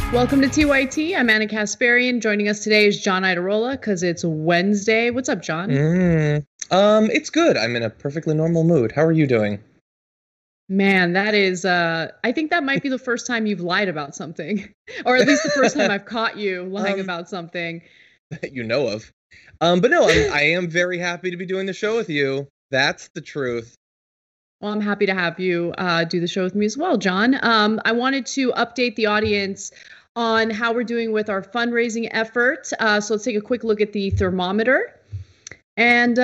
Welcome to TYT. I'm Anna Kasparian. Joining us today is John Iadarola because it's Wednesday. What's up, John? It's good. I'm in a perfectly normal mood. How are you doing? Man, that is, I think that might be the first time you've lied about something, or at least the first time I've caught you lying about something. That you know of. But no, I am very happy to be doing the show with you. That's the truth. Well, I'm happy to have you do the show with me as well, John. I wanted to update the audience on how we're doing with our fundraising effort. So let's take a quick look at the thermometer. And,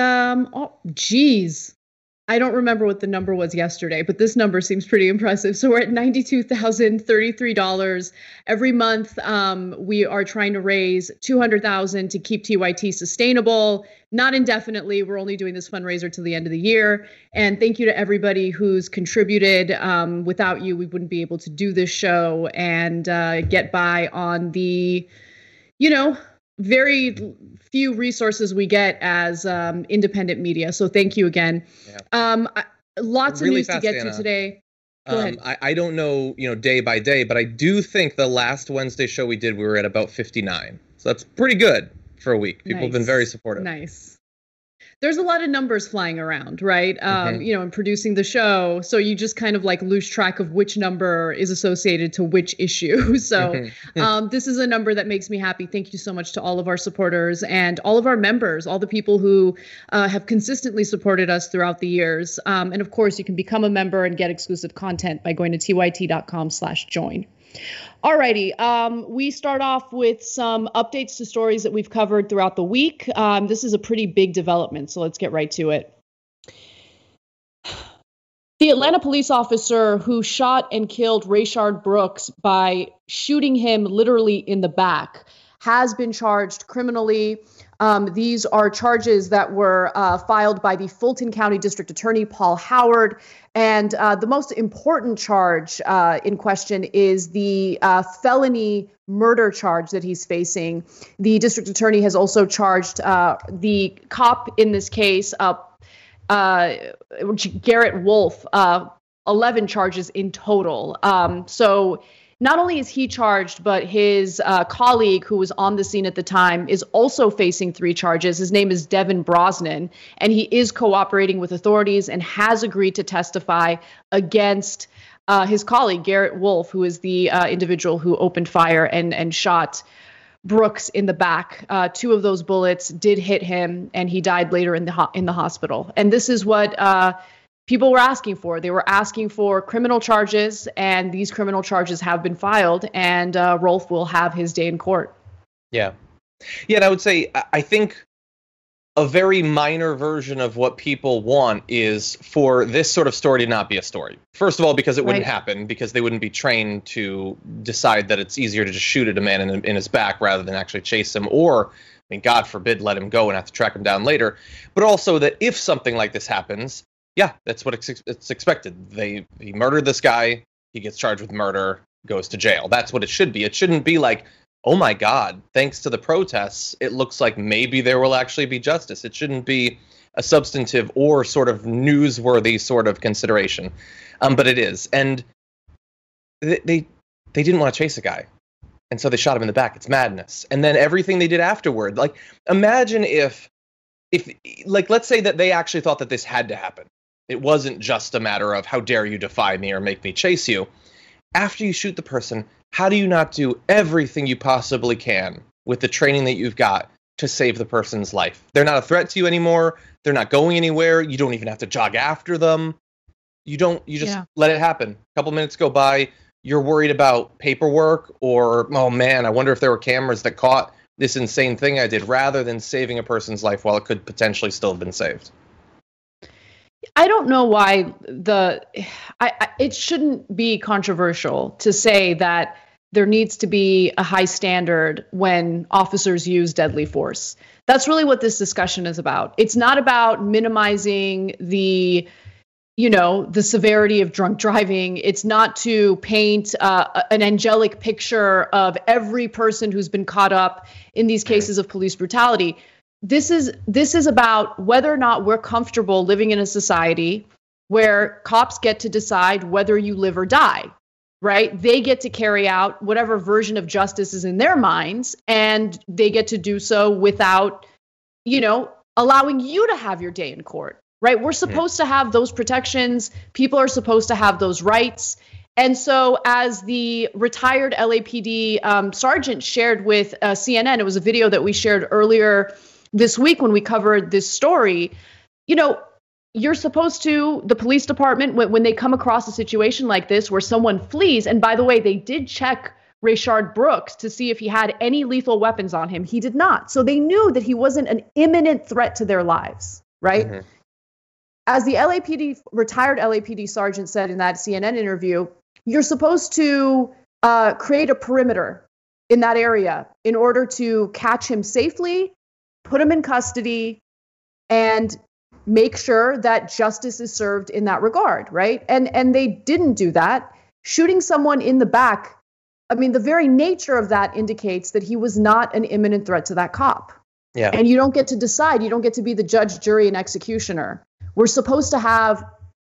I don't remember what the number was yesterday, but this number seems pretty impressive. So we're at $92,033. Every month, we are trying to raise $200,000 to keep TYT sustainable, not indefinitely. We're only doing this fundraiser till the end of the year. And thank you to everybody who's contributed. Without you, we wouldn't be able to do this show and get by on the, very few resources we get as independent media. So thank you again. Yeah. Lots of news to get to today. Go ahead. I don't know, day by day, but I do think the last Wednesday show we did, we were at about 59. So that's pretty good for a week. People have been very supportive. Nice. There's a lot of numbers flying around, right? In producing the show. So you just kind of lose track of which number is associated to which issue. So this is a number that makes me happy. Thank you so much to all of our supporters and all of our members, all the people who have consistently supported us throughout the years. And of course, you can become a member and get exclusive content by going to tyt.com/join. Alrighty, we start off with some updates to stories that we've covered throughout the week. This is a pretty big development, so let's get right to it. The Atlanta police officer who shot and killed Rayshard Brooks by shooting him literally in the back has been charged criminally. These are charges that were filed by the Fulton County District Attorney, Paul Howard. And the most important charge in question is the felony murder charge that he's facing. The district attorney has also charged the cop in this case, Garrett Wolf, 11 charges in total. So not only is he charged, but his colleague who was on the scene at the time is also facing 3 charges. His name is Devin Brosnan, and he is cooperating with authorities and has agreed to testify against his colleague, Garrett Wolf, who is the individual who opened fire and shot Brooks in the back. 2 of those bullets did hit him, and he died later in the hospital. And this is what people were asking for. They were asking for criminal charges, and these criminal charges have been filed, and Rolf will have his day in court. Yeah. And I would say, I think a very minor version of what people want is for this sort of story to not be a story. First of all, because it wouldn't happen, because they wouldn't be trained to decide that it's easier to just shoot at a man in his back rather than actually chase him, or, God forbid, let him go and have to track him down later. But also that if something like this happens, yeah, that's what it's expected. He murdered this guy. He gets charged with murder, goes to jail. That's what it should be. It shouldn't be like, oh my God, thanks to the protests, it looks like maybe there will actually be justice. It shouldn't be a substantive or sort of newsworthy sort of consideration. But it is. And they didn't want to chase a guy. And so they shot him in the back. It's madness. And then everything they did afterward, imagine if let's say that they actually thought that this had to happen. It wasn't just a matter of how dare you defy me or make me chase you. After you shoot the person, how do you not do everything you possibly can with the training that you've got to save the person's life? They're not a threat to you anymore. They're not going anywhere. You don't even have to jog after them. You just let it happen. A couple minutes go by. You're worried about paperwork or, oh man, I wonder if there were cameras that caught this insane thing I did, rather than saving a person's life while it could potentially still have been saved. I don't know why it shouldn't be controversial to say that there needs to be a high standard when officers use deadly force. That's really what this discussion is about. It's not about minimizing the severity of drunk driving. It's not to paint an angelic picture of every person who's been caught up in these cases of police brutality. This is about whether or not we're comfortable living in a society where cops get to decide whether you live or die. right? They get to carry out whatever version of justice is in their minds, and they get to do so without, allowing you to have your day in court, right? We're supposed to have those protections. People are supposed to have those rights. And so as the retired LAPD sergeant shared with CNN, it was a video that we shared earlier this week when we covered this story, you're supposed to, the police department, when they come across a situation like this where someone flees, and by the way, they did check Rayshard Brooks to see if he had any lethal weapons on him. He did not. So they knew that he wasn't an imminent threat to their lives, right? Mm-hmm. As the retired LAPD sergeant said in that CNN interview, you're supposed to create a perimeter in that area in order to catch him safely, put him in custody, and make sure that justice is served in that regard, right? And they didn't do that. Shooting someone in the back, the very nature of that indicates that he was not an imminent threat to that cop. Yeah. And you don't get to decide. You don't get to be the judge, jury, and executioner. We're supposed to have,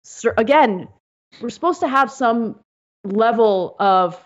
some level of,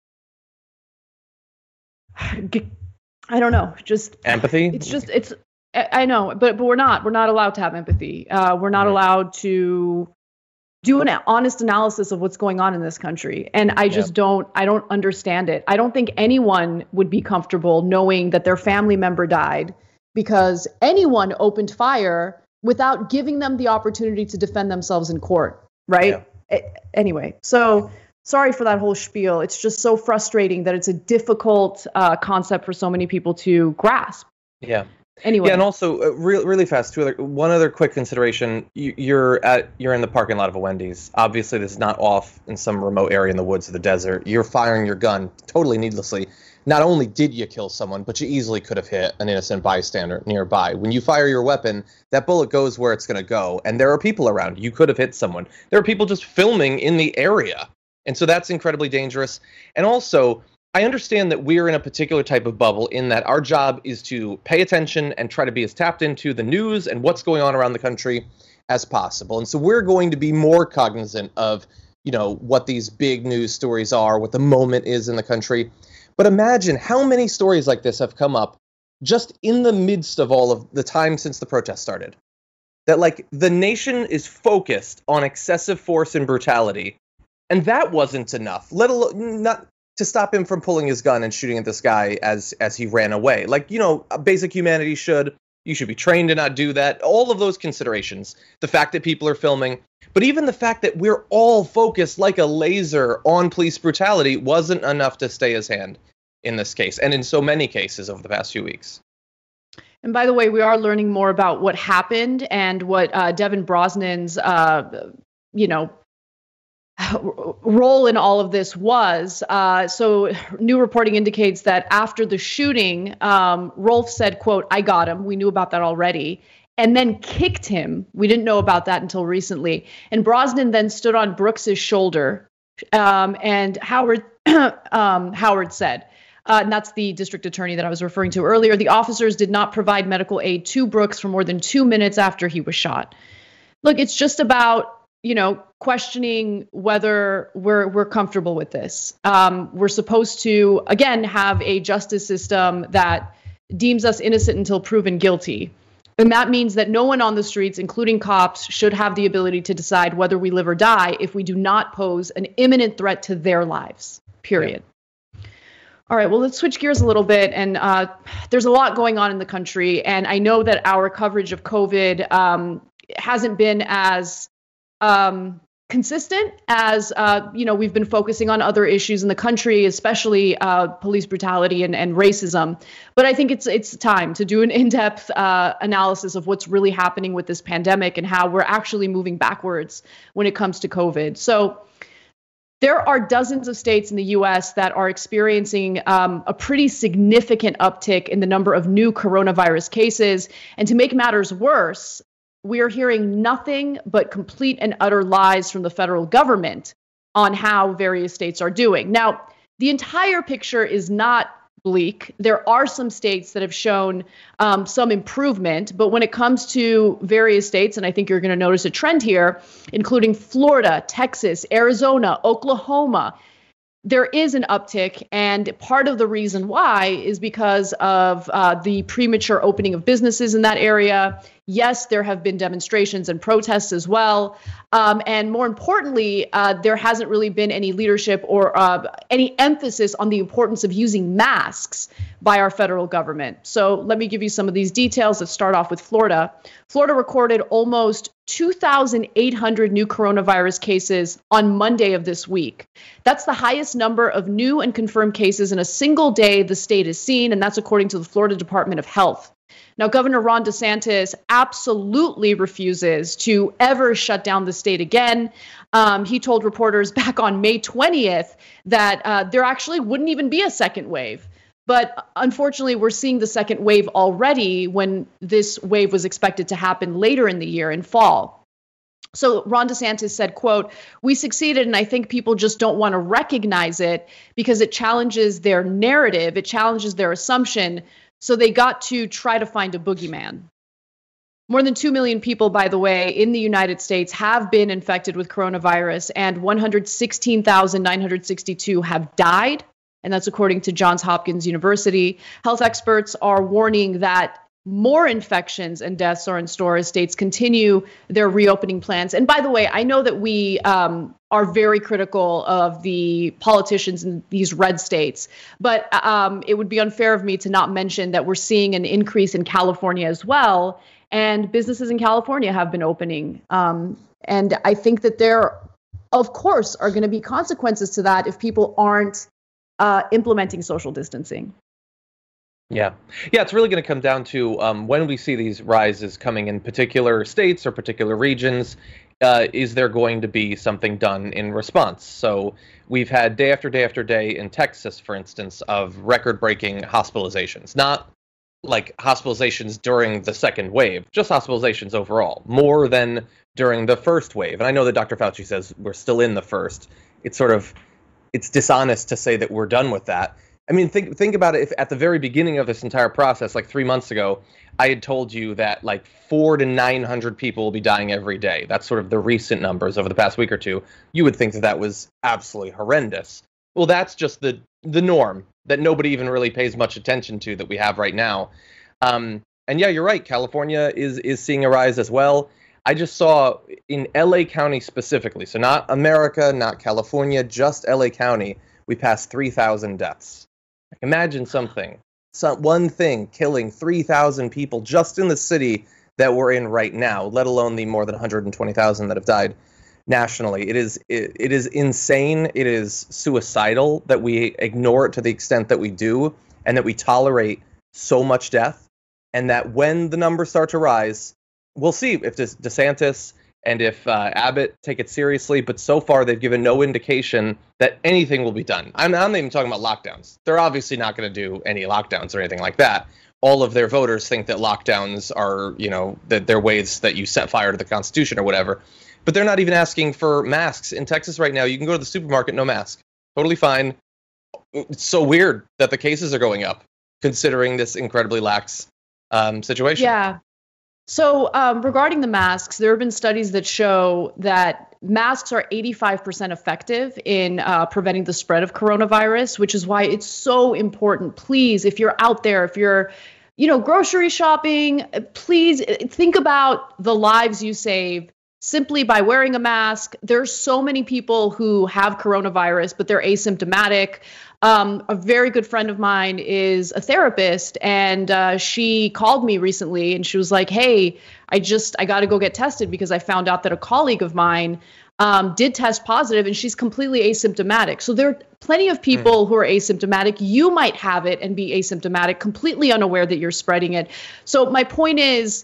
I don't know, just empathy. I know, but we're not allowed to have empathy. We're not allowed to do an honest analysis of what's going on in this country. And I just don't understand it. I don't think anyone would be comfortable knowing that their family member died because anyone opened fire without giving them the opportunity to defend themselves in court, right? Yeah. Anyway, so sorry for that whole spiel. It's just so frustrating that it's a difficult concept for so many people to grasp. Yeah. Anyway. Yeah, and also really fast. One other quick consideration: you're in the parking lot of a Wendy's. Obviously, this is not off in some remote area in the woods or the desert. You're firing your gun totally needlessly. Not only did you kill someone, but you easily could have hit an innocent bystander nearby. When you fire your weapon, that bullet goes where it's going to go, and there are people around. You could have hit someone. There are people just filming in the area, and so that's incredibly dangerous. And also, I understand that we're in a particular type of bubble in that our job is to pay attention and try to be as tapped into the news and what's going on around the country as possible. And so we're going to be more cognizant of, what these big news stories are, what the moment is in the country. But imagine how many stories like this have come up just in the midst of all of the time since the protest started. That the nation is focused on excessive force and brutality. And that wasn't enough, let alone not to stop him from pulling his gun and shooting at this guy as he ran away. Basic humanity should. You should be trained to not do that. All of those considerations. The fact that people are filming. But even the fact that we're all focused like a laser on police brutality wasn't enough to stay his hand in this case. And in so many cases over the past few weeks. And by the way, we are learning more about what happened and what Devin Brosnan's, role in all of this was. So new reporting indicates that after the shooting, Rolfe said, quote, "I got him." We knew about that already. And then kicked him. We didn't know about that until recently. And Brosnan then stood on Brooks's shoulder. And Howard said, and that's the district attorney that I was referring to earlier, the officers did not provide medical aid to Brooks for more than 2 minutes after he was shot. Look, it's just about, questioning whether we're comfortable with this. We're supposed to, again, have a justice system that deems us innocent until proven guilty. And that means that no one on the streets, including cops, should have the ability to decide whether we live or die if we do not pose an imminent threat to their lives, period. Yeah. All right, well, let's switch gears a little bit. And there's a lot going on in the country. And I know that our coverage of COVID hasn't been as consistent as, we've been focusing on other issues in the country, especially police brutality and racism. But I think it's time to do an in-depth analysis of what's really happening with this pandemic and how we're actually moving backwards when it comes to COVID. So there are dozens of states in the U.S. that are experiencing a pretty significant uptick in the number of new coronavirus cases. And to make matters worse, we are hearing nothing but complete and utter lies from the federal government on how various states are doing. Now, the entire picture is not bleak. There are some states that have shown some improvement, but when it comes to various states, and I think you're going to notice a trend here, including Florida, Texas, Arizona, Oklahoma, there is an uptick, and part of the reason why is because of the premature opening of businesses in that area. Yes, there have been demonstrations and protests as well. And more importantly, there hasn't really been any leadership or any emphasis on the importance of using masks by our federal government. So let me give you some of these details. Let's start off with Florida. Florida recorded almost 2,800 new coronavirus cases on Monday of this week. That's the highest number of new and confirmed cases in a single day the state has seen, and that's according to the Florida Department of Health. Now, Governor Ron DeSantis absolutely refuses to ever shut down the state again. He told reporters back on May 20th that there actually wouldn't even be a second wave. But unfortunately, we're seeing the second wave already when this wave was expected to happen later in the year in fall. So Ron DeSantis said, quote, "We succeeded, and I think people just don't want to recognize it because it challenges their narrative. It challenges their assumption. So they got to try to find a boogeyman." More than 2 million people, by the way, in the United States have been infected with coronavirus, and 116,962 have died. And that's according to Johns Hopkins University. Health experts are warning that more infections and deaths are in store as states continue their reopening plans. And by the way, I know that we are very critical of the politicians in these red states, but it would be unfair of me to not mention that we're seeing an increase in California as well. And businesses in California have been opening. And I think that there, of course, are going to be consequences to that if people aren't implementing social distancing. Yeah, it's really going to come down to when we see these rises coming in particular states or particular regions, is there going to be something done in response? So we've had day after day after day in Texas, for instance, of record-breaking hospitalizations. Not like hospitalizations during the second wave, just hospitalizations overall, more than during the first wave. And I know that Dr. Fauci says we're still in the first. It's dishonest to say that we're done with that. I mean, think about it. If at the very beginning of this entire process, like 3 months ago, I had told you that like 400 to 900 people will be dying every day. That's sort of the recent numbers over the past week or two. You would think that that was absolutely horrendous. Well, that's just the norm that nobody even really pays much attention to that we have right now. And yeah, you're right. California is seeing a rise as well. I just saw in LA County specifically, so not America, not California, just LA County, we passed 3,000 deaths. Imagine one thing killing 3,000 people just in the city that we're in right now, let alone the more than 120,000 that have died nationally. It is insane. It is suicidal that we ignore it to the extent that we do, and that we tolerate so much death, and that when the numbers start to rise, we'll see if DeSantis and if Abbott take it seriously, but so far they've given no indication that anything will be done. I'm not even talking about lockdowns. They're obviously not going to do any lockdowns or anything like that. All of their voters think that lockdowns are, that they're ways that you set fire to the Constitution or whatever. But they're not even asking for masks. In Texas right now, you can go to the supermarket, no mask. Totally fine. It's so weird that the cases are going up, considering this incredibly lax situation. Yeah. So regarding the masks, there have been studies that show that masks are 85% effective in preventing the spread of coronavirus, which is why it's so important. Please, if you're out there, if you're, grocery shopping, please think about the lives you save simply by wearing a mask. There's so many people who have coronavirus, but they're asymptomatic. A very good friend of mine is a therapist, and she called me recently and she was like, "Hey, I got to go get tested because I found out that a colleague of mine did test positive and she's completely asymptomatic." So there are plenty of people who are asymptomatic. You might have it and be asymptomatic, completely unaware that you're spreading it. So my point is,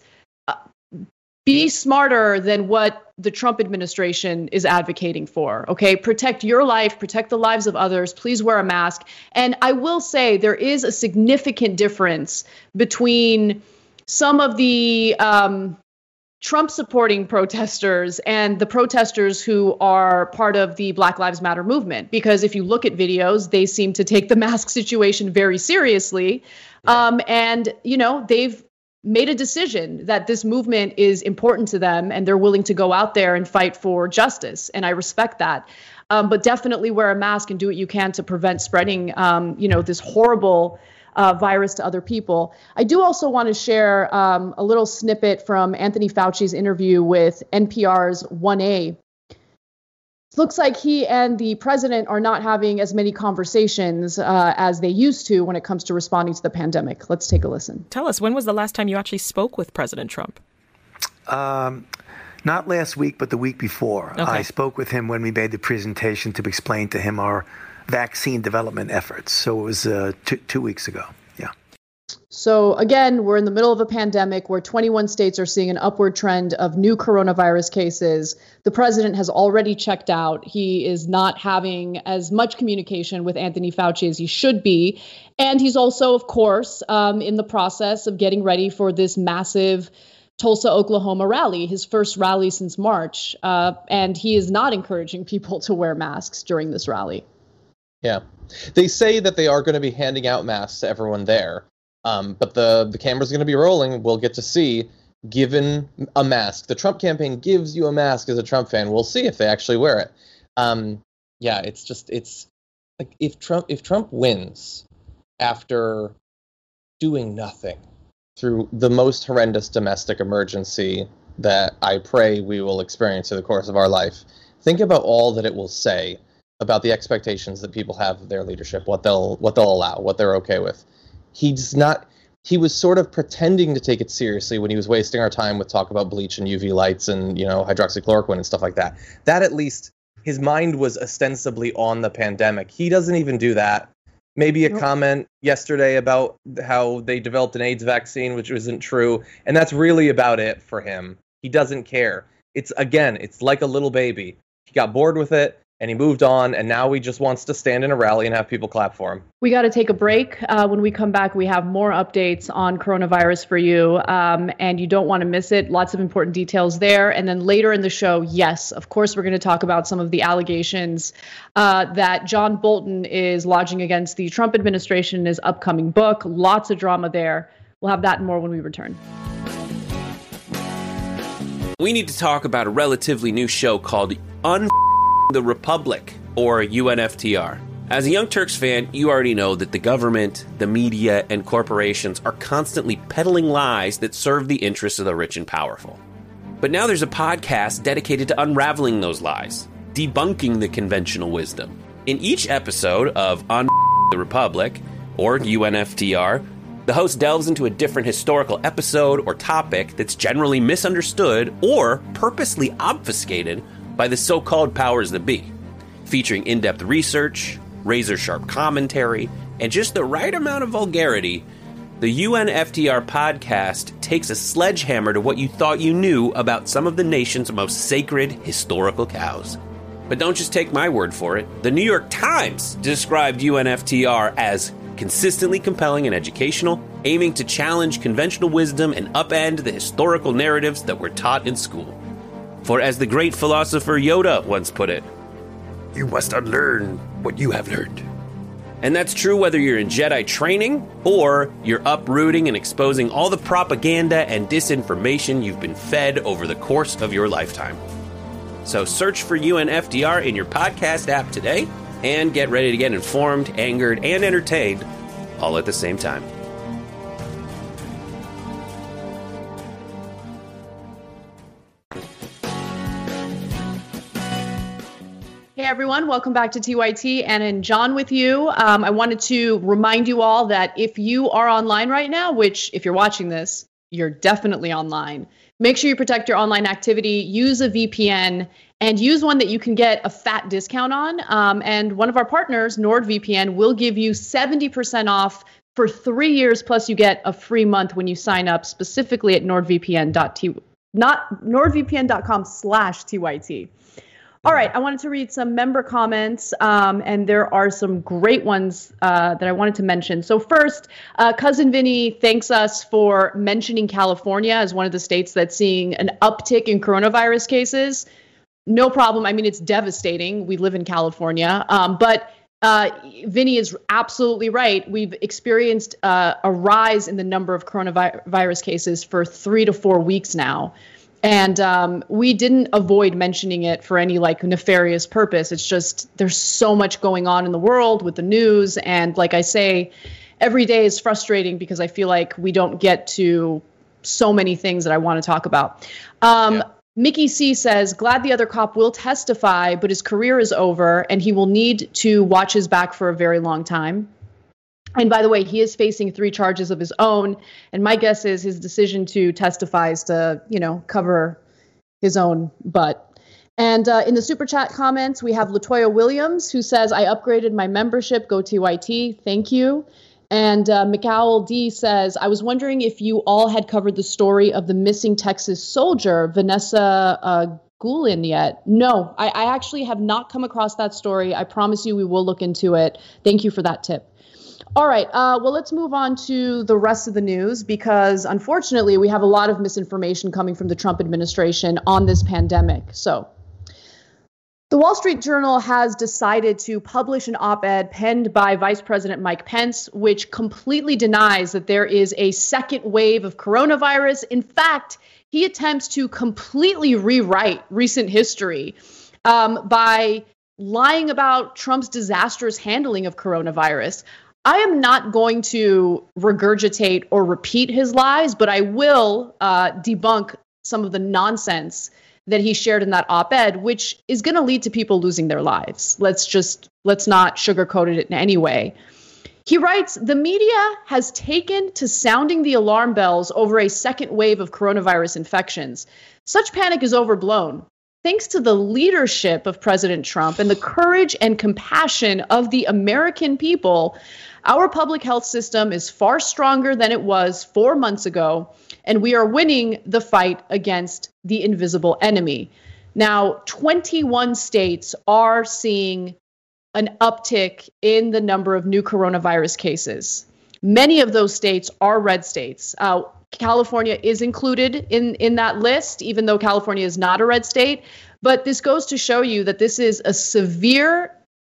be smarter than what the Trump administration is advocating for, okay? Protect your life, protect the lives of others. Please wear a mask. And I will say there is a significant difference between some of the Trump-supporting protesters and the protesters who are part of the Black Lives Matter movement. Because if you look at videos, they seem to take the mask situation very seriously. And, they've made a decision that this movement is important to them and they're willing to go out there and fight for justice. And I respect that. But definitely wear a mask and do what you can to prevent spreading, this horrible virus to other people. I do also want to share a little snippet from Anthony Fauci's interview with NPR's 1A. It looks like he and the president are not having as many conversations as they used to when it comes to responding to the pandemic. Let's take a listen. Tell us, when was the last time you actually spoke with President Trump? Not last week, but the week before. Okay. I spoke with him when we made the presentation to explain to him our vaccine development efforts. So it was 2 weeks ago. Yeah. So again, we're in the middle of a pandemic where 21 states are seeing an upward trend of new coronavirus cases. The president has already checked out. He is not having as much communication with Anthony Fauci as he should be. And he's also, of course, in the process of getting ready for this massive Tulsa, Oklahoma rally, his first rally since March. And he is not encouraging people to wear masks during this rally. Yeah. They say that they are going to be handing out masks to everyone there. But the camera's going to be rolling. We'll get to see, given a mask. The Trump campaign gives you a mask as a Trump fan. We'll see if they actually wear it. It's like if Trump wins after doing nothing through the most horrendous domestic emergency that I pray we will experience through the course of our life, think about all that it will say about the expectations that people have of their leadership, what they'll allow, what they're okay with. He was sort of pretending to take it seriously when he was wasting our time with talk about bleach and UV lights and, hydroxychloroquine and stuff like that. That at least his mind was ostensibly on the pandemic. He doesn't even do that. Maybe a comment yesterday about how they developed an AIDS vaccine, which isn't true. And that's really about it for him. He doesn't care. It's like a little baby. He got bored with it and he moved on. And now he just wants to stand in a rally and have people clap for him. We got to take a break. When we come back, we have more updates on coronavirus for you. And you don't want to miss it. Lots of important details there. And then later in the show, yes, of course, we're going to talk about some of the allegations that John Bolton is lodging against the Trump administration in his upcoming book. Lots of drama there. We'll have that and more when we return. We need to talk about a relatively new show called the Republic, or UNFTR. As a Young Turks fan, you already know that the government, the media, and corporations are constantly peddling lies that serve the interests of the rich and powerful. But now there's a podcast dedicated to unraveling those lies, debunking the conventional wisdom. In each episode of the Republic, or UNFTR, the host delves into a different historical episode or topic that's generally misunderstood or purposely obfuscated by the so-called powers that be, featuring in-depth research, razor-sharp commentary, and just the right amount of vulgarity. The UNFTR podcast takes a sledgehammer to what you thought you knew about some of the nation's most sacred historical cows. But don't just take my word for it. The New York Times described UNFTR as consistently compelling and educational, aiming to challenge conventional wisdom and upend the historical narratives that were taught in school. For as the great philosopher Yoda once put it, you must unlearn what you have learned. And that's true whether you're in Jedi training or you're uprooting and exposing all the propaganda and disinformation you've been fed over the course of your lifetime. So search for UNFTR in your podcast app today and get ready to get informed, angered, and entertained all at the same time. Hey everyone, welcome back to TYT. Anna and John with you. I wanted to remind you all that if you are online right now, which if you're watching this, you're definitely online, make sure you protect your online activity, use a VPN, and use one that you can get a fat discount on. And one of our partners, NordVPN, will give you 70% off for 3 years, plus you get a free month when you sign up specifically at nordvpn.com/TYT. All right, I wanted to read some member comments, and there are some great ones that I wanted to mention. So first, Cousin Vinny thanks us for mentioning California as one of the states that's seeing an uptick in coronavirus cases. No problem. I mean, it's devastating. We live in California. But Vinny is absolutely right. We've experienced a rise in the number of coronavirus cases for 3 to 4 weeks now. And we didn't avoid mentioning it for any like nefarious purpose. It's just there's so much going on in the world with the news. And like I say, every day is frustrating because I feel like we don't get to so many things that I want to talk about. Mickey C says, glad the other cop will testify, but his career is over and he will need to watch his back for a very long time. And by the way, he is facing 3 charges of his own. And my guess is his decision to testify is to, cover his own butt. And in the super chat comments, we have Latoya Williams, who says, I upgraded my membership. Go TYT. Thank you. And McCowell D says, I was wondering if you all had covered the story of the missing Texas soldier, Vanessa Guillen, yet. No, I actually have not come across that story. I promise you we will look into it. Thank you for that tip. All right. Well, let's move on to the rest of the news because, unfortunately, we have a lot of misinformation coming from the Trump administration on this pandemic. So the Wall Street Journal has decided to publish an op-ed penned by Vice President Mike Pence, which completely denies that there is a second wave of coronavirus. In fact, he attempts to completely rewrite recent history by lying about Trump's disastrous handling of coronavirus. I am not going to regurgitate or repeat his lies, but I will debunk some of the nonsense that he shared in that op-ed, which is going to lead to people losing their lives. Let's not sugarcoat it in any way. He writes, the media has taken to sounding the alarm bells over a second wave of coronavirus infections. Such panic is overblown. Thanks to the leadership of President Trump and the courage and compassion of the American people, our public health system is far stronger than it was 4 months ago, and we are winning the fight against the invisible enemy. Now, 21 states are seeing an uptick in the number of new coronavirus cases. Many of those states are red states. California is included in that list, even though California is not a red state. But this goes to show you that this is a severe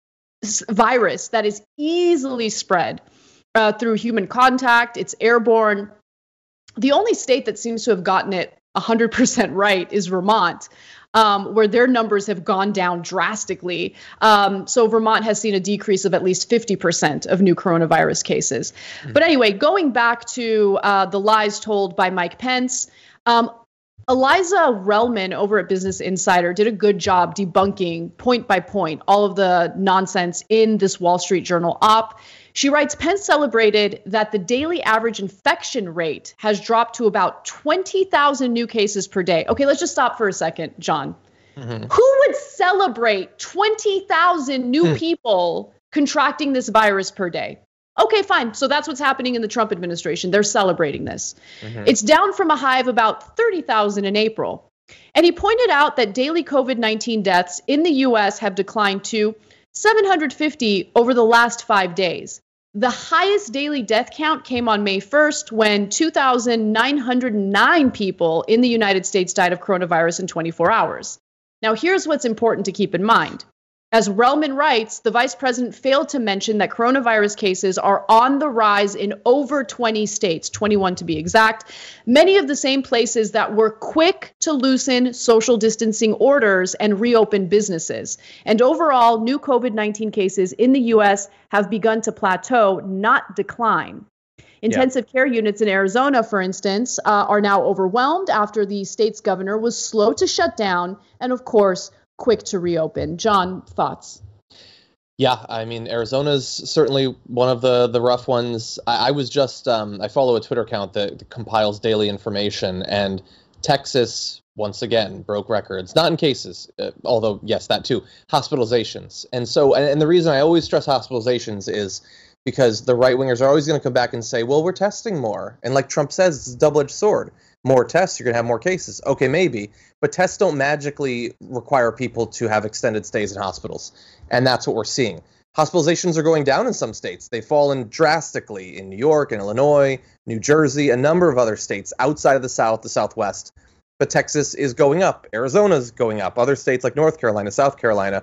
virus that is easily spread through human contact. It's airborne. The only state that seems to have gotten it 100% right is Vermont, where their numbers have gone down drastically. So Vermont has seen a decrease of at least 50% of new coronavirus cases. But anyway, going back to the lies told by Mike Pence, Eliza Relman over at Business Insider did a good job debunking point by point all of the nonsense in this Wall Street Journal op. She writes, Pence celebrated that the daily average infection rate has dropped to about 20,000 new cases per day. Okay, let's just stop for a second, John. Who would celebrate 20,000 new people contracting this virus per day? Okay, fine. So that's what's happening in the Trump administration. They're celebrating this. It's down from a high of about 30,000 in April. And he pointed out that daily COVID-19 deaths in the U.S. have declined to 750 over the last 5 days. The highest daily death count came on May 1st when 2,909 people in the United States died of coronavirus in 24 hours. Now, here's what's important to keep in mind. As Relman writes, the vice president failed to mention that coronavirus cases are on the rise in over 20 states, 21 to be exact, many of the same places that were quick to loosen social distancing orders and reopen businesses. And overall, new COVID-19 cases in the U.S. have begun to plateau, not decline. Intensive care units in Arizona, for instance, are now overwhelmed after the state's governor was slow to shut down and, of course, quick to reopen. John, thoughts? Yeah, I mean, Arizona's certainly one of the rough ones. I was just, I follow a Twitter account that compiles daily information, and Texas, once again, broke records. Not in cases, although, yes, that too, hospitalizations. And so, and the reason I always stress hospitalizations is because the right-wingers are always going to come back and say, well, we're testing more. And like Trump says, it's a double-edged sword. More tests, you're going to have more cases. Okay, maybe. But tests don't magically require people to have extended stays in hospitals. And that's what we're seeing. Hospitalizations are going down in some states. They've fallen drastically in New York and Illinois, New Jersey, a number of other states outside of the South, the Southwest. But Texas is going up. Arizona's going up. Other states like North Carolina, South Carolina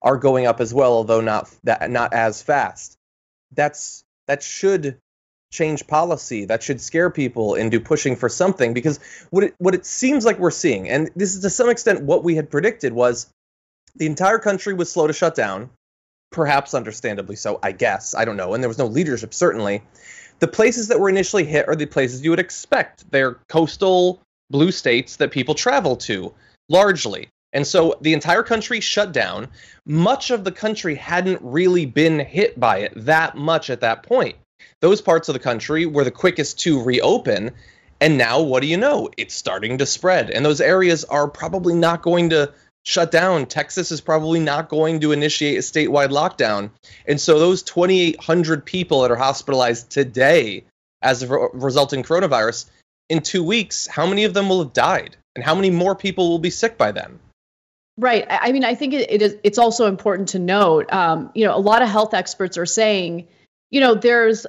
are going up as well, although not as fast. That should change policy. That should scare people into pushing for something, because what it seems like we're seeing, and this is to some extent what we had predicted, was the entire country was slow to shut down, perhaps understandably so, I guess. I don't know. And there was no leadership, certainly. The places that were initially hit are the places you would expect. They're coastal blue states that people travel to, largely. And so the entire country shut down. Much of the country hadn't really been hit by it that much at that point. Those parts of the country were the quickest to reopen. And now, what do you know? It's starting to spread. And those areas are probably not going to shut down. Texas is probably not going to initiate a statewide lockdown. And so those 2,800 people that are hospitalized today as a resulting coronavirus, in 2 weeks, how many of them will have died? And how many more people will be sick by then? Right. I mean, I think it's also important to note, a lot of health experts are saying, there's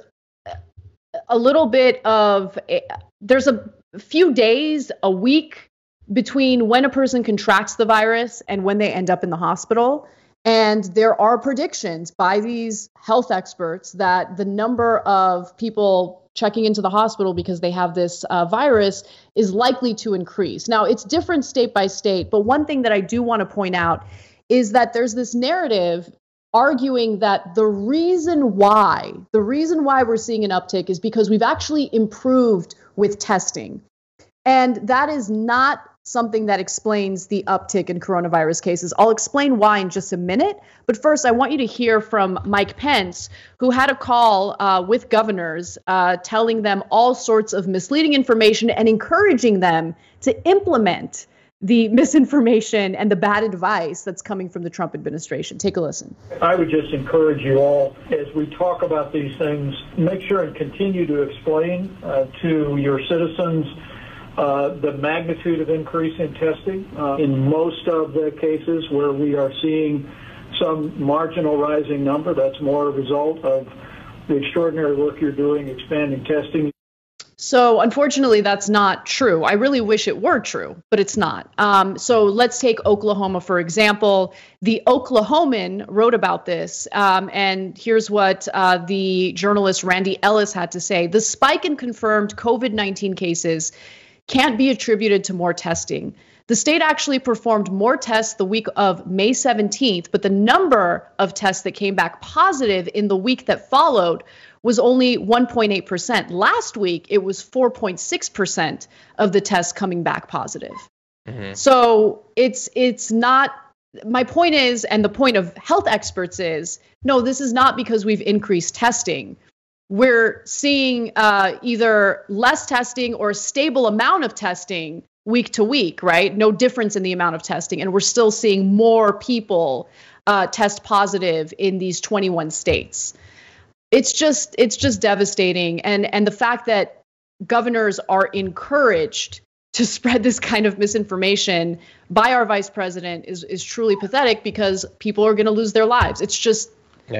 there's a few days, a week between when a person contracts the virus and when they end up in the hospital. And there are predictions by these health experts that the number of people checking into the hospital because they have this virus is likely to increase. Now, it's different state by state, but one thing that I do want to point out is that there's this narrative arguing that the reason why we're seeing an uptick is because we've actually improved with testing. And that is not something that explains the uptick in coronavirus cases. I'll explain why in just a minute. But first, I want you to hear from Mike Pence, who had a call with governors telling them all sorts of misleading information and encouraging them to implement the misinformation and the bad advice that's coming from the Trump administration. Take a listen. I would just encourage you all, as we talk about these things, make sure and continue to explain to your citizens the magnitude of increase in testing. In most of the cases where we are seeing some marginal rising number, that's more a result of the extraordinary work you're doing expanding testing. So unfortunately, that's not true. I really wish it were true, but it's not. So let's take Oklahoma, for example. The Oklahoman wrote about this, and here's what the journalist Randy Ellis had to say. The spike in confirmed COVID-19 cases can't be attributed to more testing. The state actually performed more tests the week of May 17th, but the number of tests that came back positive in the week that followed was only 1.8%. Last week, it was 4.6% of the tests coming back positive. Mm-hmm. So it's not, my point is, and the point of health experts is, no, this is not because we've increased testing. We're seeing either less testing or a stable amount of testing week to week, right? No difference in the amount of testing. And we're still seeing more people test positive in these 21 states. It's just devastating. And the fact that governors are encouraged to spread this kind of misinformation by our vice president is truly pathetic, because people are going to lose their lives. It's just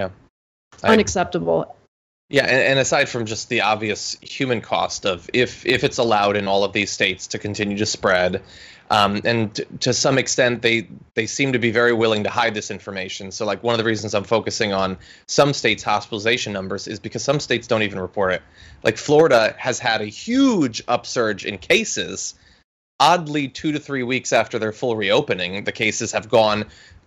unacceptable. Yeah, and aside from just the obvious human cost of if it's allowed in all of these states to continue to spread, and to some extent they seem to be very willing to hide this information. So like one of the reasons I'm focusing on some states' hospitalization numbers is because some states don't even report it. Like Florida has had a huge upsurge in cases. Oddly, 2 to 3 weeks after their full reopening, the cases have gone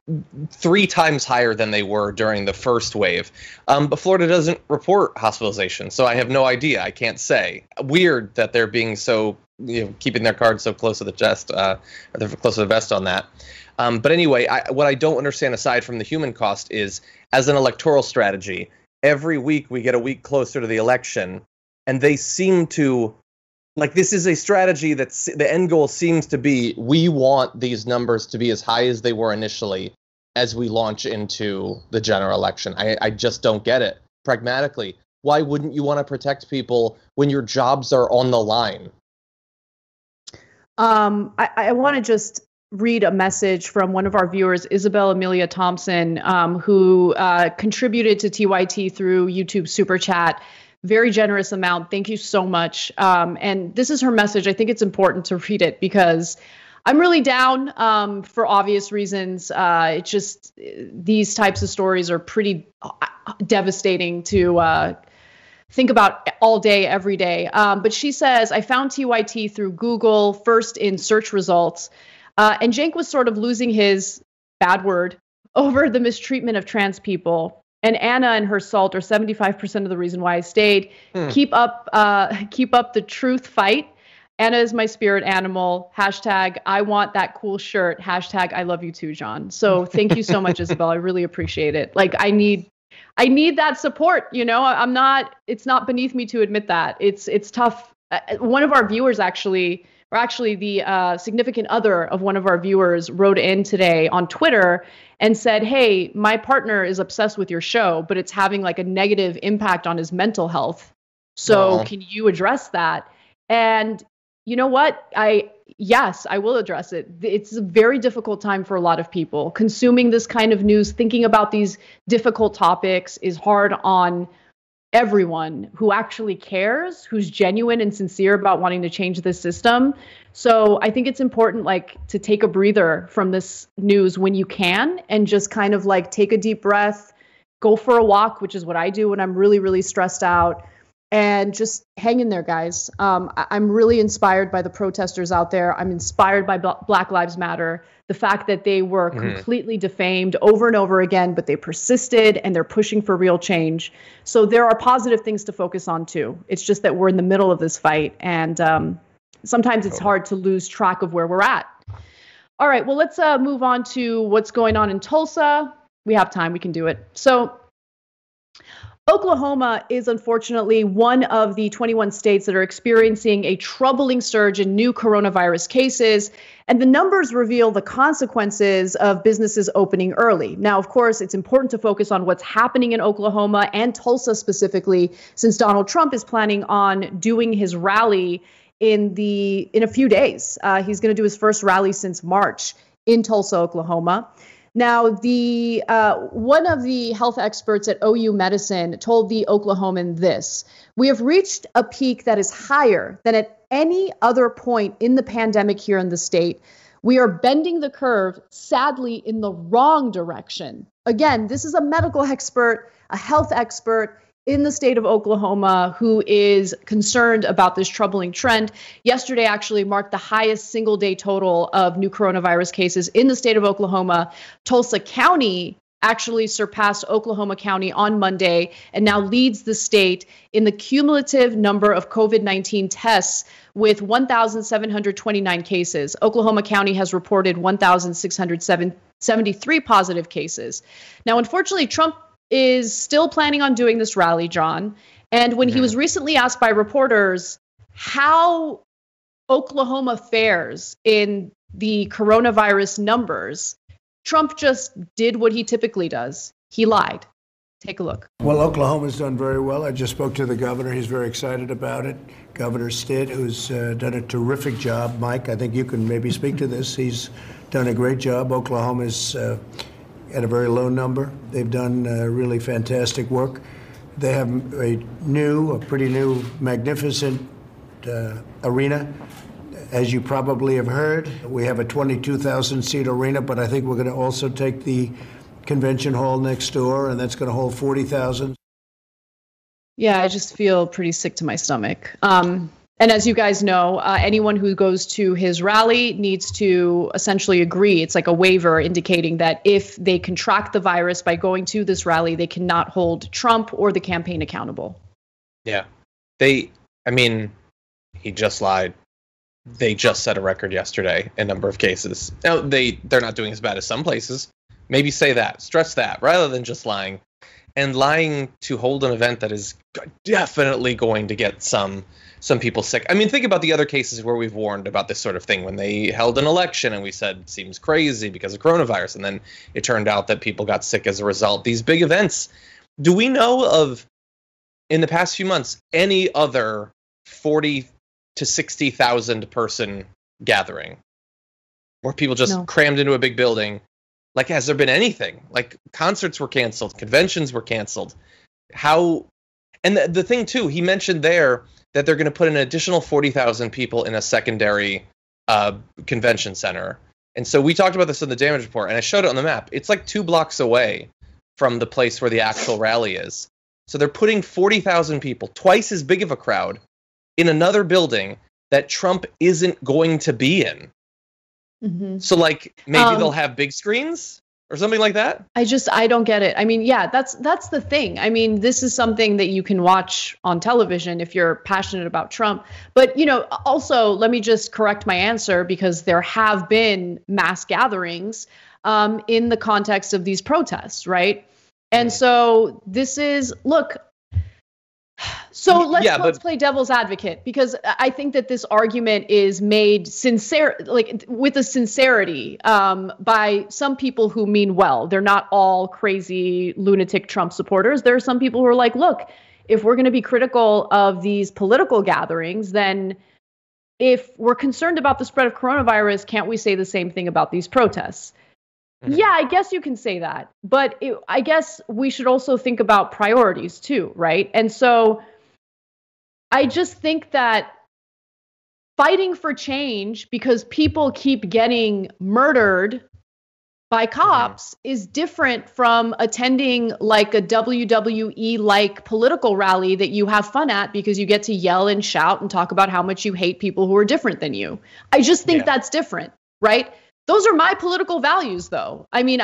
3 times higher than they were during the first wave. But Florida doesn't report hospitalization, so I have no idea. I can't say. Weird that they're being so, keeping their cards so close to the chest, or they're close to the vest on that. But anyway, what I don't understand, aside from the human cost, is as an electoral strategy, every week we get a week closer to the election, and they seem to, like, this is a strategy that the end goal seems to be, we want these numbers to be as high as they were initially as we launch into the general election. I just don't get it. Pragmatically, why wouldn't you want to protect people when your jobs are on the line? I want to just read a message from one of our viewers, Isabel Amelia Thompson, who contributed to TYT through YouTube Super Chat. Very generous amount. Thank you so much. And this is her message. I think it's important to read it because I'm really down for obvious reasons. It's just these types of stories are pretty devastating to think about all day, every day. But she says, I found TYT through Google, first in search results. And Cenk was sort of losing his bad word over the mistreatment of trans people. And Anna and her salt are 75% of the reason why I stayed. Keep up the truth fight. Anna is my spirit animal. Hashtag, I want that cool shirt. Hashtag, I love you too, John. So thank you so much, Isabel. I really appreciate it. Like, I need that support. You know, it's not beneath me to admit that. It's tough. One of our viewers actually the significant other of one of our viewers wrote in today on Twitter and said, hey, my partner is obsessed with your show, but it's having like a negative impact on his mental health. So Can you address that? And you know what? Yes, I will address it. It's a very difficult time for a lot of people. Consuming this kind of news, thinking about these difficult topics is hard on everyone who actually cares, who's genuine and sincere about wanting to change this system. So I think it's important, like, to take a breather from this news when you can and just kind of like take a deep breath, go for a walk, which is what I do when I'm really, really stressed out. And just hang in there, guys. I'm really inspired by the protesters out there. I'm inspired by Black Lives Matter. The fact that they were completely defamed over and over again, but they persisted and they're pushing for real change. So there are positive things to focus on too. It's just that we're in the middle of this fight. And sometimes it's hard to lose track of where we're at. All right, well, let's move on to what's going on in Tulsa. We have time, we can do it. So Oklahoma is unfortunately one of the 21 states that are experiencing a troubling surge in new coronavirus cases, and the numbers reveal the consequences of businesses opening early. Now, of course, it's important to focus on what's happening in Oklahoma and Tulsa specifically, since Donald Trump is planning on doing his rally in a few days. He's going to do his first rally since March in Tulsa, Oklahoma. Now, one of the health experts at OU Medicine told the Oklahoman this: we have reached a peak that is higher than at any other point in the pandemic here in the state. We are bending the curve, sadly, in the wrong direction. Again, this is a medical expert, a health expert in the state of Oklahoma who is concerned about this troubling trend. Yesterday actually marked the highest single day total of new coronavirus cases in the state of Oklahoma. Tulsa County actually surpassed Oklahoma County on Monday and now leads the state in the cumulative number of COVID-19 tests with 1,729 cases. Oklahoma County has reported 1,673 positive cases. Now, unfortunately, Trump is still planning on doing this rally, John. And when he was recently asked by reporters how Oklahoma fares in the coronavirus numbers, Trump just did what he typically does. He lied. Take a look. Well, Oklahoma's done very well. I just spoke to the governor. He's very excited about it. Governor Stitt, who's done a terrific job. Mike, I think you can maybe speak to this. He's done a great job. Oklahoma's at a very low number. They've done really fantastic work. They have a pretty new, magnificent arena. As you probably have heard, we have a 22,000-seat arena, but I think we're going to also take the convention hall next door, and that's going to hold 40,000. Yeah, I just feel pretty sick to my stomach. And as you guys know, anyone who goes to his rally needs to essentially agree. It's like a waiver indicating that if they contract the virus by going to this rally, they cannot hold Trump or the campaign accountable. Yeah. He just lied. They just set a record yesterday in number of cases. Now, they're not doing as bad as some places. Maybe say that, stress that, rather than just lying. And lying to hold an event that is definitely going to get some people sick. I mean, think about the other cases where we've warned about this sort of thing, when they held an election and we said seems crazy because of coronavirus, and then it turned out that people got sick as a result. These big events. Do we know of, in the past few months, any other 40 to 60,000 person gathering where people just crammed into a big building? Like, has there been anything? Like, concerts were canceled, conventions were canceled. How? And the thing too, he mentioned there that they're going to put an additional 40,000 people in a secondary convention center. And so we talked about this in the damage report, and I showed it on the map. It's like 2 blocks away from the place where the actual rally is. So they're putting 40,000 people, twice as big of a crowd, in another building that Trump isn't going to be in. Mm-hmm. So, like, maybe they'll have big screens or something like that? I don't get it. I mean, yeah, that's the thing. I mean, this is something that you can watch on television if you're passionate about Trump. But, also, let me just correct my answer, because there have been mass gatherings in the context of these protests, right? And so this is, look, so let's play devil's advocate, because I think that this argument is made with a sincerity by some people who mean well. They're not all crazy lunatic Trump supporters. There are some people who are like, look, if we're going to be critical of these political gatherings, then if we're concerned about the spread of coronavirus, can't we say the same thing about these protests? Mm-hmm. Yeah, I guess you can say that. But I guess we should also think about priorities too, right? And so I just think that fighting for change because people keep getting murdered by cops is different from attending like a WWE-like political rally that you have fun at because you get to yell and shout and talk about how much you hate people who are different than you. I just think that's different, right? Those are my political values, though. I mean,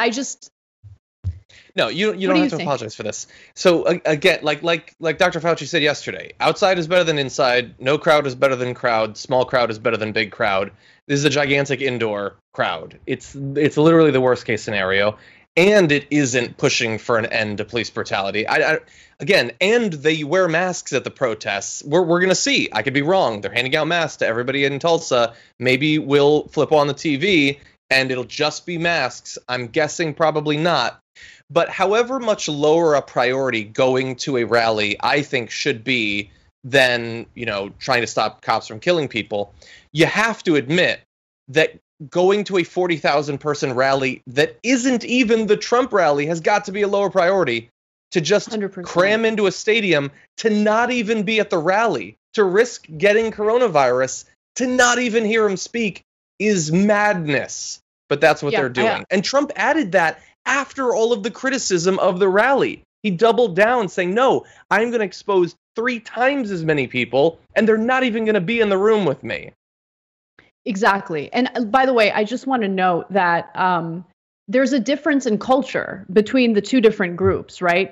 No, you don't have to apologize for this. So again, like Dr. Fauci said yesterday, outside is better than inside. No crowd is better than crowd. Small crowd is better than big crowd. This is a gigantic indoor crowd. It's literally the worst case scenario, and it isn't pushing for an end to police brutality. And they wear masks at the protests. We're going to see. I could be wrong. They're handing out masks to everybody in Tulsa. Maybe we'll flip on the TV and it'll just be masks. I'm guessing probably not. But however much lower a priority going to a rally I think should be than, trying to stop cops from killing people, you have to admit that going to a 40,000 person rally that isn't even the Trump rally has got to be a lower priority. To just 100%. Cram into a stadium, to not even be at the rally, to risk getting coronavirus, to not even hear him speak is madness. But that's what they're doing. And Trump added that after all of the criticism of the rally. He doubled down saying, no, I'm going to expose 3 times as many people, and they're not even going to be in the room with me. Exactly. And by the way, I just want to note that there's a difference in culture between the two different groups, right?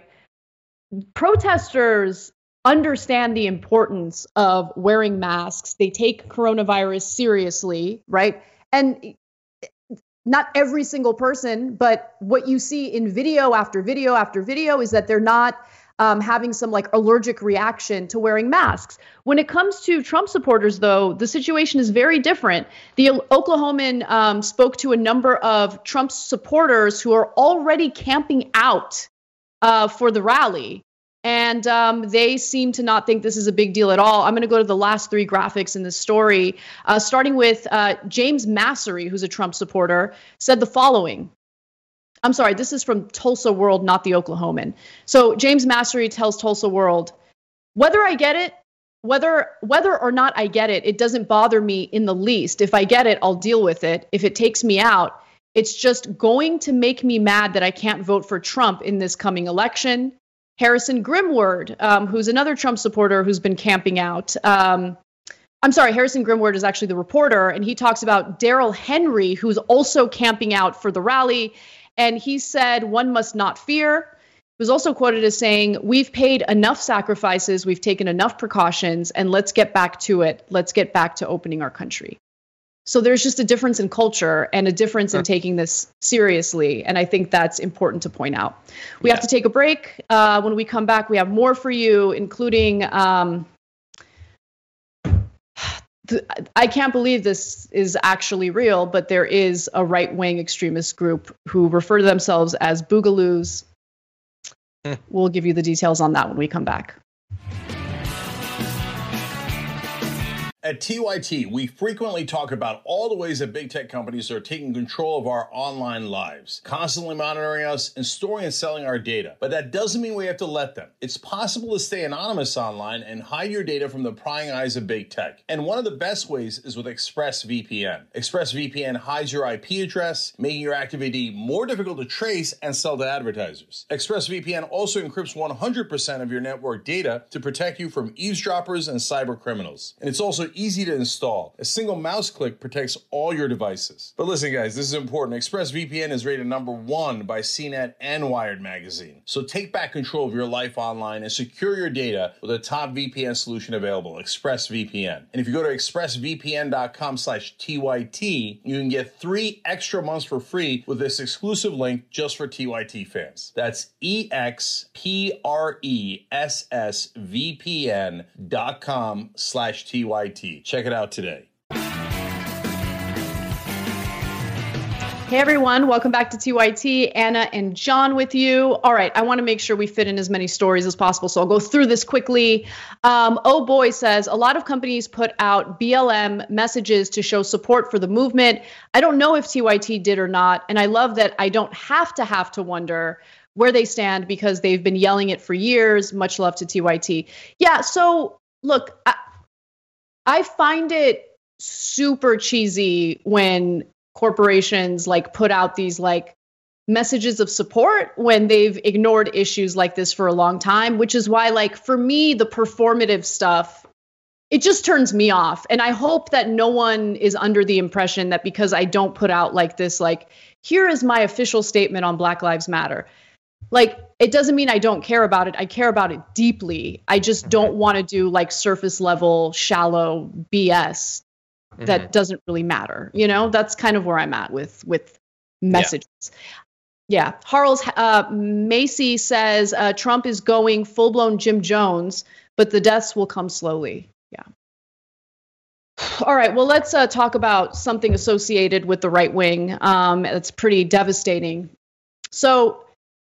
Protesters understand the importance of wearing masks. They take coronavirus seriously, right? And not every single person, but what you see in video after video after video is that they're not having some like allergic reaction to wearing masks. When it comes to Trump supporters, though, the situation is very different. The Oklahoman spoke to a number of Trump supporters who are already camping out for the rally. And they seem to not think this is a big deal at all. I'm going to go to the last 3 graphics in this story, starting with James Massery, who's a Trump supporter, said the following. I'm sorry, this is from Tulsa World, not the Oklahoman. So James Massery tells Tulsa World, whether I get it, whether or not I get it, it doesn't bother me in the least. If I get it, I'll deal with it. If it takes me out, it's just going to make me mad that I can't vote for Trump in this coming election. Harrison Grimward, who's another Trump supporter who's been camping out. I'm sorry, Harrison Grimward is actually the reporter, and he talks about Daryl Henry, who's also camping out for the rally. And he said, one must not fear. He was also quoted as saying, we've paid enough sacrifices, we've taken enough precautions, and let's get back to it. Let's get back to opening our country. So there's just a difference in culture and a difference in taking this seriously. And I think that's important to point out. We have to take a break. When we come back, we have more for you, including I can't believe this is actually real, but there is a right-wing extremist group who refer to themselves as Boogaloos. We'll give you the details on that when we come back. At TYT, we frequently talk about all the ways that big tech companies are taking control of our online lives, constantly monitoring us and storing and selling our data. But that doesn't mean we have to let them. It's possible to stay anonymous online and hide your data from the prying eyes of big tech. And one of the best ways is with ExpressVPN. ExpressVPN hides your IP address, making your activity more difficult to trace and sell to advertisers. ExpressVPN also encrypts 100% of your network data to protect you from eavesdroppers and cyber criminals. And it's also easy to install. A single mouse click protects all your devices. But listen, guys, this is important. ExpressVPN is rated #1 by CNET and Wired magazine. So take back control of your life online and secure your data with a top VPN solution available, ExpressVPN. And if you go to expressvpn.com/TYT, you can get 3 extra months for free with this exclusive link just for TYT fans. That's expressvpn.com/TYT. Check it out today. Hey everyone, welcome back to TYT. Anna and John with you. All right, I want to make sure we fit in as many stories as possible, so I'll go through this quickly. Oh Boy says, a lot of companies put out BLM messages to show support for the movement. I don't know if TYT did or not, and I love that I don't have to wonder where they stand because they've been yelling it for years. Much love to TYT. Yeah, so look, I find it super cheesy when corporations like put out these like messages of support when they've ignored issues like this for a long time, which is why, like, for me, the performative stuff, it just turns me off. And I hope that no one is under the impression that because I don't put out like this, like, here is my official statement on Black Lives Matter. Like, it doesn't mean I don't care about it. I care about it deeply. I just don't want to do like surface level, shallow BS that doesn't really matter. You know, that's kind of where I'm at with messages. Yeah. Harles Macy says Trump is going full blown Jim Jones, but the deaths will come slowly. Yeah. All right. Well, let's talk about something associated with the right wing. It's pretty devastating. So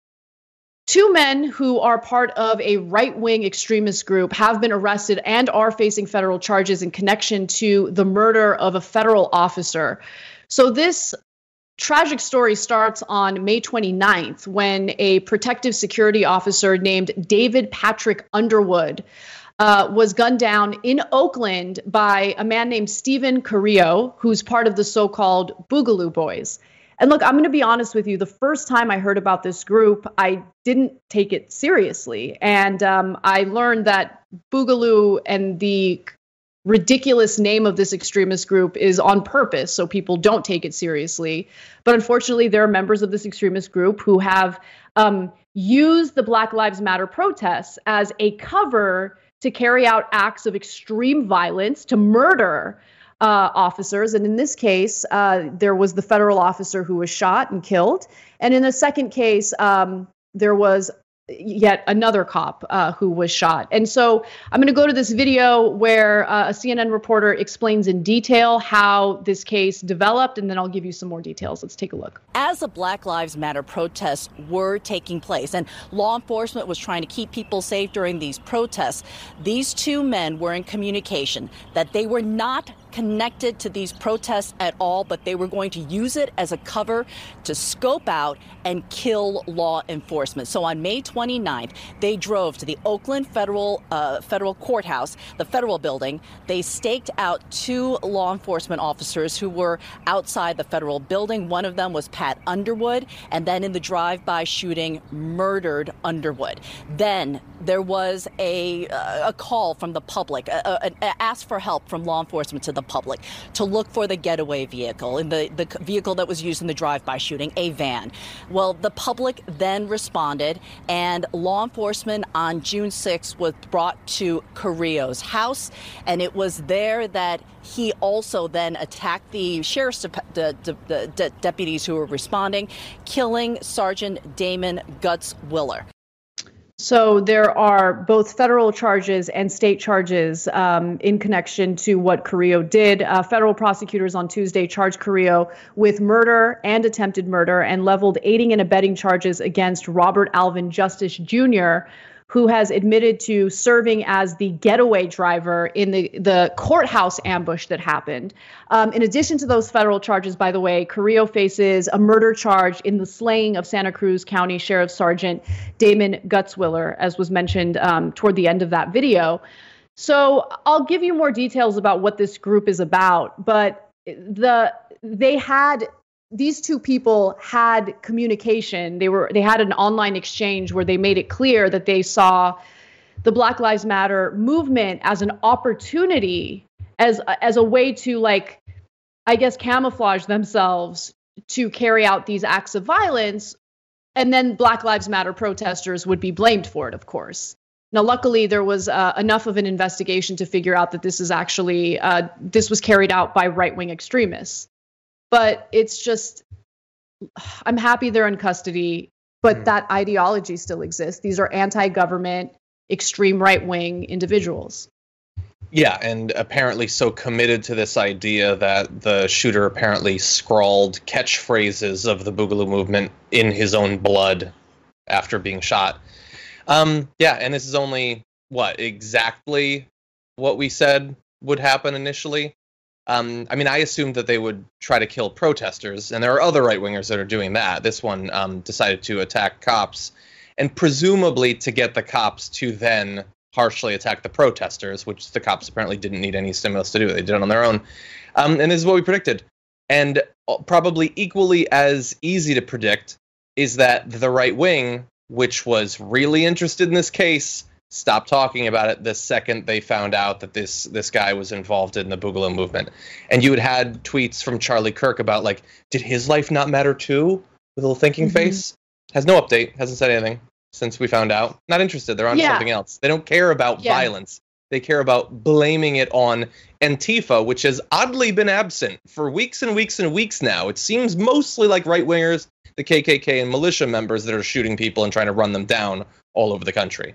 2 men who are part of a right-wing extremist group have been arrested and are facing federal charges in connection to the murder of a federal officer. So this tragic story starts on May 29th when a protective security officer named David Patrick Underwood was gunned down in Oakland by a man named Stephen Carrillo, who's part of the so-called Boogaloo Boys. And look, I'm going to be honest with you. The first time I heard about this group, I didn't take it seriously. And I learned that Boogaloo and the ridiculous name of this extremist group is on purpose, so people don't take it seriously. But unfortunately, there are members of this extremist group who have used the Black Lives Matter protests as a cover to carry out acts of extreme violence, to murder officers. And in this case, there was the federal officer who was shot and killed. And in the second case, there was yet another cop who was shot. And so I'm going to go to this video where a CNN reporter explains in detail how this case developed, and then I'll give you some more details. Let's take a look. As the Black Lives Matter protests were taking place and law enforcement was trying to keep people safe during these protests, these 2 men were in communication that they were not connected to these protests at all, but they were going to use it as a cover to scope out and kill law enforcement. So on May 29th, they drove to the Oakland federal courthouse, the federal building. They staked out 2 law enforcement officers who were outside the federal building. One of them was Pat Underwood, and then in the drive-by shooting, murdered Underwood. Then there was a call from the public, asked for help from law enforcement to the public to look for the getaway vehicle, in the vehicle that was used in the drive-by shooting, a van. Well, the public then responded, and law enforcement on June 6th was brought to Carrillo's house, and it was there that he also then attacked the sheriff's deputies who were responding, killing Sergeant Damon Gutzwiller. So there are both federal charges and state charges in connection to what Carrillo did. Federal prosecutors on Tuesday charged Carrillo with murder and attempted murder and leveled aiding and abetting charges against Robert Alvin Justice Jr., who has admitted to serving as the getaway driver in the courthouse ambush that happened. In addition to those federal charges, by the way, Carrillo faces a murder charge in the slaying of Santa Cruz County Sheriff Sergeant Damon Gutzwiller, as was mentioned toward the end of that video. So I'll give you more details about what this group is about, but these two people had communication. They had an online exchange where they made it clear that they saw the Black Lives Matter movement as an opportunity, as a way to, like, I guess, camouflage themselves to carry out these acts of violence. And then Black Lives Matter protesters would be blamed for it, of course. Now, luckily, there was enough of an investigation to figure out that this was carried out by right-wing extremists. But it's just, I'm happy they're in custody, but that ideology still exists. These are anti-government, extreme right-wing individuals. Yeah, and apparently so committed to this idea that the shooter apparently scrawled catchphrases of the Boogaloo movement in his own blood after being shot. Yeah, and this is only, exactly what we said would happen initially. I mean, I assumed that they would try to kill protesters, and there are other right-wingers that are doing that. This one decided to attack cops, and presumably to get the cops to then harshly attack the protesters, which the cops apparently didn't need any stimulus to do. They did it on their own. And this is what we predicted. And probably equally as easy to predict is that the right wing, which was really interested in this case, stopped talking about it the second they found out that this guy was involved in the Boogaloo movement. And you had tweets from Charlie Kirk about, like, did his life not matter too? With a little thinking face. Has no update. Hasn't said anything since we found out. Not interested. They're on something else. They don't care about violence. They care about blaming it on Antifa, which has oddly been absent for weeks and weeks and weeks now. It seems mostly like right-wingers, the KKK, and militia members that are shooting people and trying to run them down all over the country.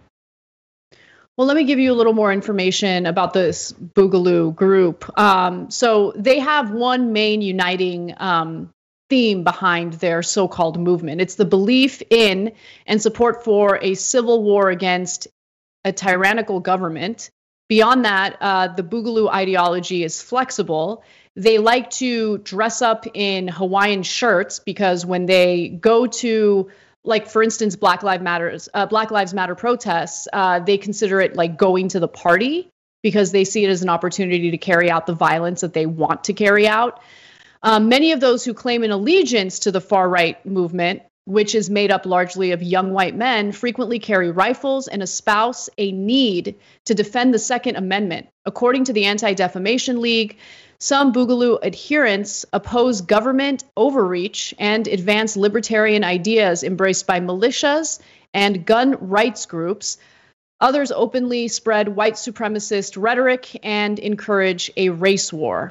Well, let me give you a little more information about this Boogaloo group. So they have one main uniting theme behind their so-called movement. It's the belief in and support for a civil war against a tyrannical government. Beyond that, the Boogaloo ideology is flexible. They like to dress up in Hawaiian shirts because when they go to, like, for instance, Black Lives Matter protests, they consider it like going to the party because they see it as an opportunity to carry out the violence that they want to carry out. Many of those who claim an allegiance to the far-right movement, which is made up largely of young white men, frequently carry rifles and espouse a need to defend the Second Amendment. According to the Anti-Defamation League, some Boogaloo adherents oppose government overreach and advance libertarian ideas embraced by militias and gun rights groups. Others openly spread white supremacist rhetoric and encourage a race war.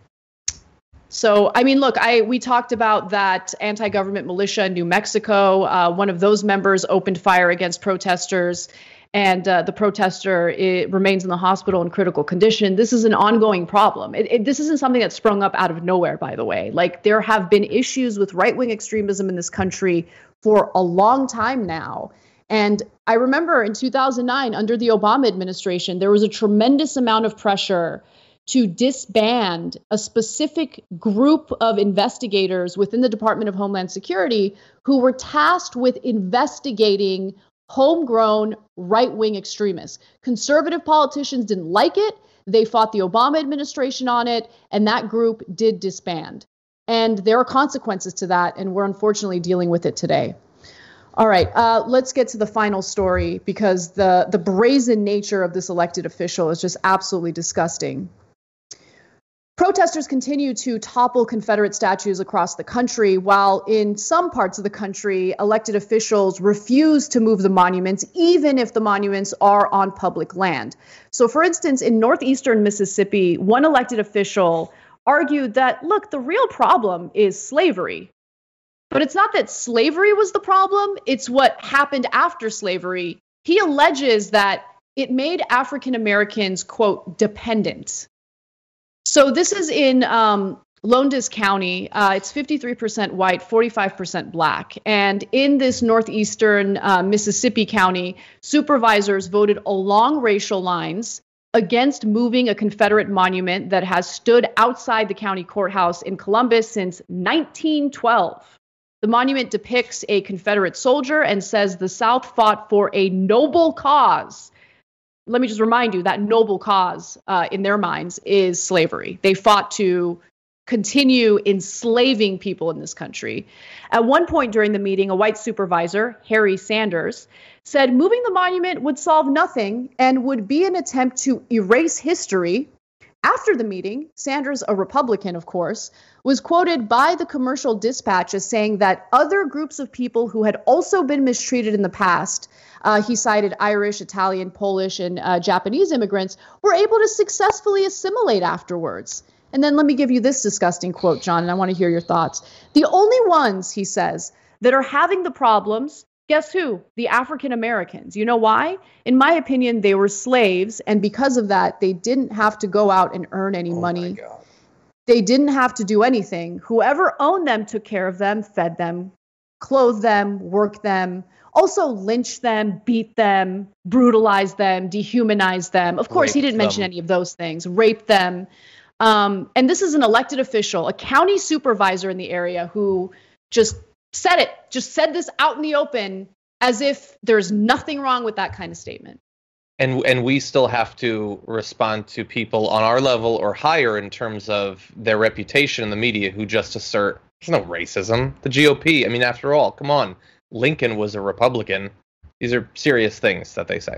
So, I mean, look, we talked about that anti-government militia in New Mexico. One of those members opened fire against protesters, and the protester remains in the hospital in critical condition. This is an ongoing problem. This isn't something that sprung up out of nowhere, by the way. Like, there have been issues with right-wing extremism in this country for a long time now. And I remember in 2009, under the Obama administration, there was a tremendous amount of pressure to disband a specific group of investigators within the Department of Homeland Security who were tasked with investigating homegrown right-wing extremists. Conservative politicians didn't like it. They fought the Obama administration on it, and that group did disband. And there are consequences to that, and we're unfortunately dealing with it today. All right, let's get to the final story because the brazen nature of this elected official is just absolutely disgusting. Protesters continue to topple Confederate statues across the country, while in some parts of the country, elected officials refuse to move the monuments, even if the monuments are on public land. So, for instance, in northeastern Mississippi, one elected official argued that, look, the real problem is slavery. But it's not that slavery was the problem, it's what happened after slavery. He alleges that it made African Americans, quote, dependent. So this is in Lowndes County. It's 53% white, 45% black. And in this northeastern Mississippi county, supervisors voted along racial lines against moving a Confederate monument that has stood outside the county courthouse in Columbus since 1912. The monument depicts a Confederate soldier and says the South fought for a noble cause. Let me just remind you that noble cause in their minds is slavery. They fought to continue enslaving people in this country. At one point during the meeting, a white supervisor, Harry Sanders, said moving the monument would solve nothing and would be an attempt to erase history. After the meeting, Sanders, a Republican, of course, was quoted by the Commercial Dispatch as saying that other groups of people who had also been mistreated in the past, he cited Irish, Italian, Polish, and Japanese immigrants, were able to successfully assimilate afterwards. And then let me give you this disgusting quote, John, and I want to hear your thoughts. The only ones, he says, that are having the problems, guess who? The African Americans. You know why? In my opinion, they were slaves, and because of that, they didn't have to go out and earn any money. They didn't have to do anything. Whoever owned them took care of them, fed them, clothed them, worked them, also lynched them, beat them, brutalized them, dehumanized them. Of course, he didn't mention any of those things. Raped them. And this is an elected official, a county supervisor in the area who just said this out in the open as if there's nothing wrong with that kind of statement. And we still have to respond to people on our level or higher in terms of their reputation in the media who just assert there's no racism. The GOP, I mean, after all, come on. Lincoln was a Republican. These are serious things that they say.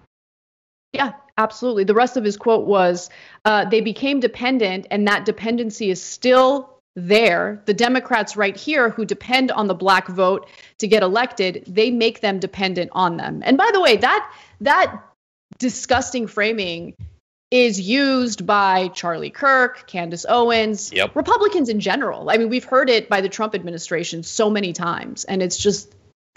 Yeah, absolutely. The rest of his quote was, they became dependent, and that dependency is still there. The Democrats right here who depend on the black vote to get elected, they make them dependent on them. And by the way, that disgusting framing is used by Charlie Kirk, Candace Owens, Republicans in general. I mean, we've heard it by the Trump administration so many times, and it's just,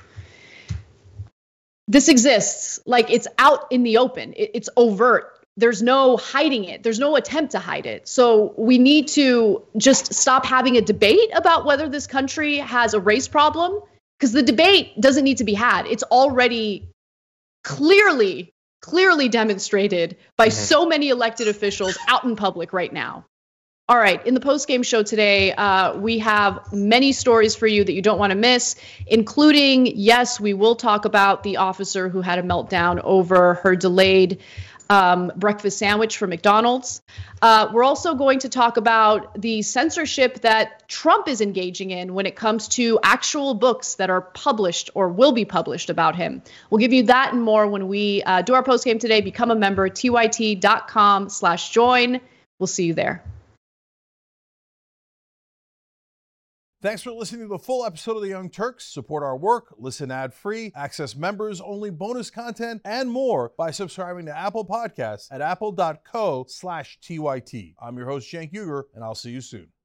this exists. Like, it's out in the open. It's overt. There's no hiding it. There's no attempt to hide it. So we need to just stop having a debate about whether this country has a race problem, because the debate doesn't need to be had. It's already clearly demonstrated by so many elected officials out in public right now. All right, in the post-game show today, we have many stories for you that you don't want to miss, including, yes, we will talk about the officer who had a meltdown over her delayed breakfast sandwich from McDonald's. We're also going to talk about the censorship that Trump is engaging in when it comes to actual books that are published or will be published about him. We'll give you that and more when we do our postgame today. Become a member, tyt.com/join. We'll see you there. Thanks for listening to the full episode of The Young Turks. Support our work, listen ad-free, access members-only bonus content, and more by subscribing to Apple Podcasts at apple.co/TYT. I'm your host, Cenk Uygur, and I'll see you soon.